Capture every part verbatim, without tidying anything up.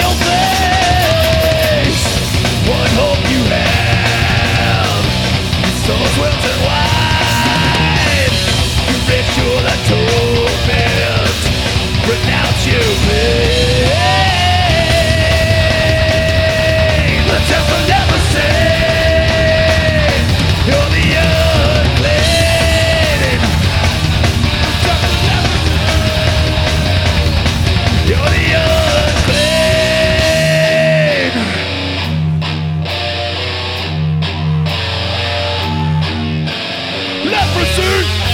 your face. What hope you have? Your soul's wilted wide. You ritual atonement. Renounce your pain. The temple never say you're the unclean. You're the unclean. Leprosy.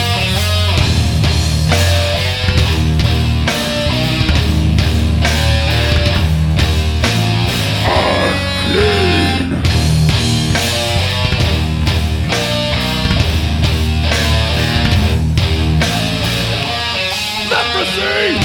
Leprosy!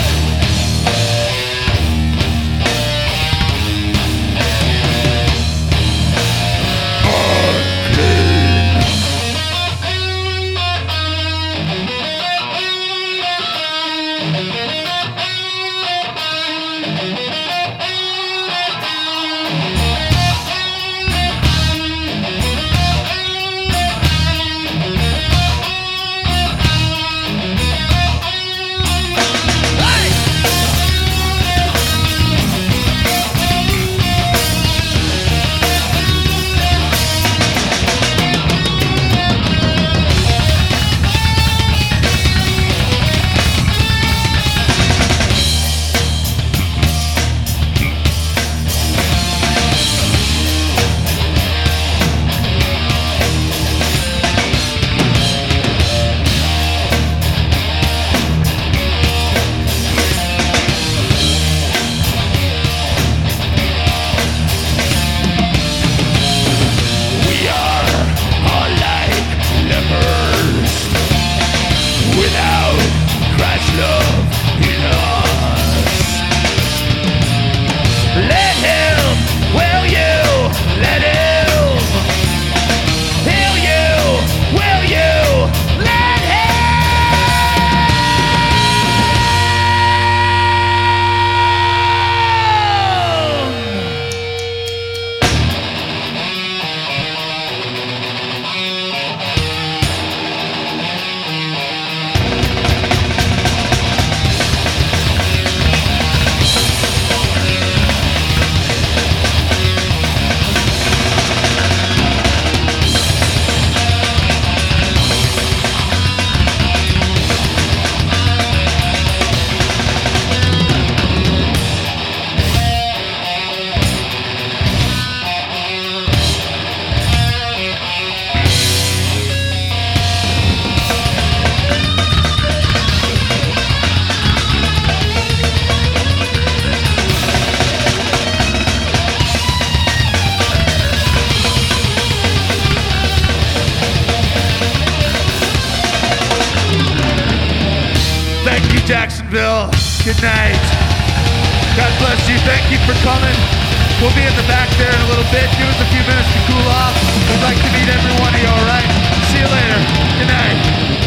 Jacksonville, good night. God bless you. Thank you for coming. We'll be in the back there in a little bit. Give us a few minutes to cool off. We'd like to meet every one of you, all right? See you later. Good night.